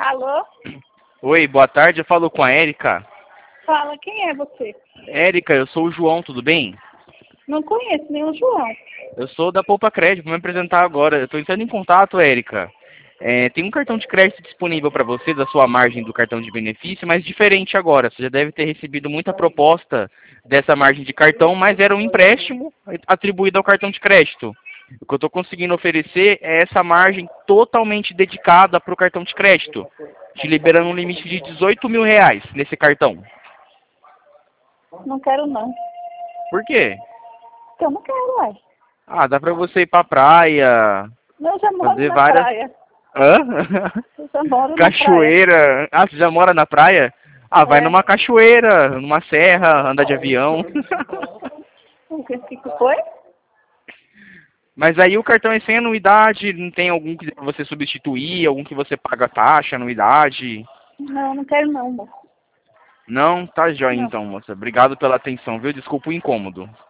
Alô? Oi, boa tarde, eu falo com a Érica. Fala, quem é você? Érica, eu sou o João, tudo bem? Não conheço nenhum João. Eu sou da Poupa Crédito, vou me apresentar agora. Eu estou entrando em contato, Érica. Tem um cartão de crédito disponível para você, da sua margem do cartão de benefício, mas diferente agora. Você já deve ter recebido muita proposta dessa margem de cartão, mas era um empréstimo atribuído ao cartão de crédito. O que eu estou conseguindo oferecer é essa margem totalmente dedicada para o cartão de crédito, te liberando um limite de R$ 18.000 nesse cartão. Não quero não. Por quê? Porque eu não quero, ué. Ah, dá pra você ir pra praia, Eu já moro fazer na várias... praia. Hã? Eu já moro na praia. Cachoeira. Ah, você já mora na praia? Ah, vai É. numa cachoeira, numa serra, anda de avião. O que foi? Mas aí o cartão é sem anuidade, não tem algum que você substituir, algum que você paga taxa, anuidade? Não, não quero não, moço. Não? Tá joia Não. então, moça. Obrigado pela atenção, viu? Desculpa o incômodo.